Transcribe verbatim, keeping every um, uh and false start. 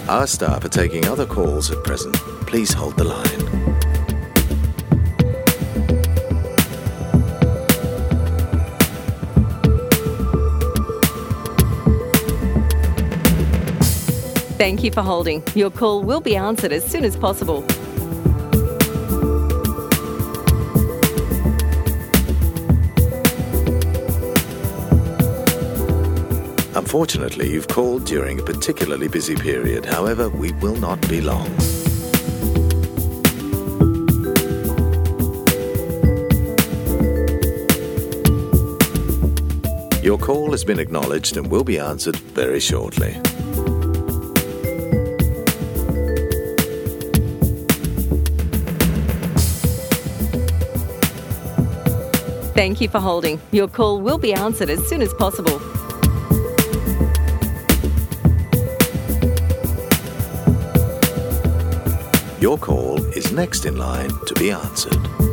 Our staff are taking other calls at present. Please hold the line. Thank you for holding. Your call will be answered as soon as possible. Unfortunately, you've called during a particularly busy period. However, we will not be long. Your call has been acknowledged and will be answered very shortly. Thank you for holding. Your call will be answered as soon as possible. Your call is next in line to be answered.